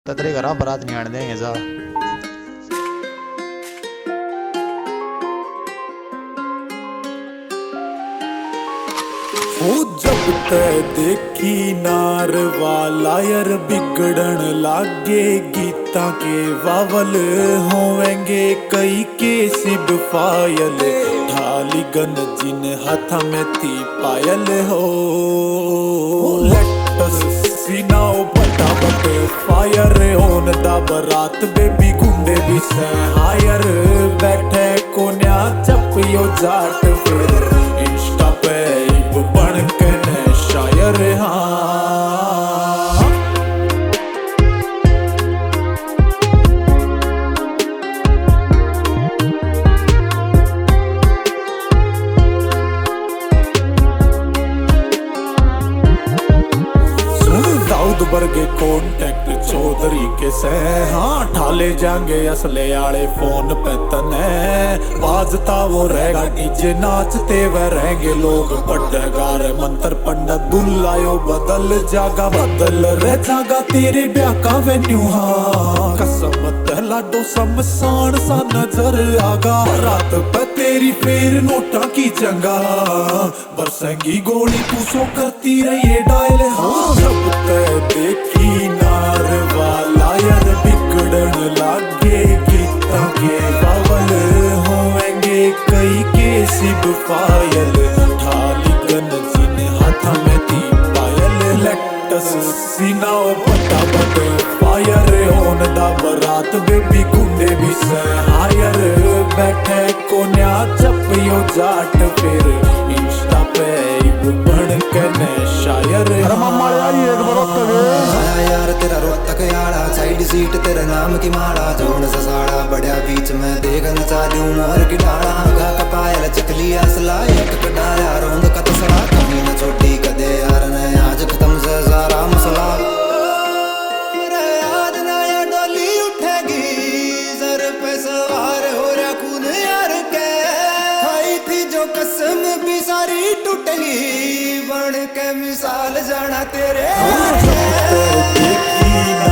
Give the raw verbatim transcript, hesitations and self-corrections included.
ततरे घरा बारात नहीं आने देंगे जा। हो जब ते देखी नार वाला यार बिगड़न लागे गीता के वावल होवेंगे कई के सिब फायल ढाली गन जिन हाथा में थी पायल हो लेटस सीनाओ बटा बटे फायर होन दा बरात बेबी गुंडे भी से हायर बैठे कोन्या चपियो जाट फिर इंस्टा पे बन के ने शायर हाँ दाऊद वर्गे कॉन्टेक्ट चौधरी के से हाँ ठाले जाएंगे असले आले फोन पे तने बाजता वो रहेगा डीजे नाचते वह रहेंगे लोग पड्डेगार मंत्र पंडित दुल्लायो बदल जागा बदल रे जागा तेरे ब्याह का वेन्यू हाँ कसम लाडो समसान सा नजर आगा रात पे तेरी फेर नोटा की चंगा बरसेंगी गोली तू सो करती रही डायल हाँ जब ते देखी नार वाला यार बिगड़न लागे गीता के बावल होवेंगे कई के सिब फायल ढाली गन जिन हाथा में थी पायल लेटस सीनाओ बटा बटे फायर होन दा बरात बेबी गुंडे भी से हायर बैठे कोन्या चपियो जाट फिर इंस्टा पे बन के ने शायर यार तेरा रोहतक यारा साइड सीट तेरे नाम की माला जोन ससाड़ा बढ़िया बीच में देखना चालू मोर की डाला गा कपायल चकली असला एक कडाया रोंद का तसला कभी न छोटी कदे यार ने आज खत्म से सारा मसला याद ना या डोली उठेगी सर पे सवार हो रहा खून यार के खाई थी जो कसम भी सारी टूटेगी बन के मिसाल जाना तेरे देखी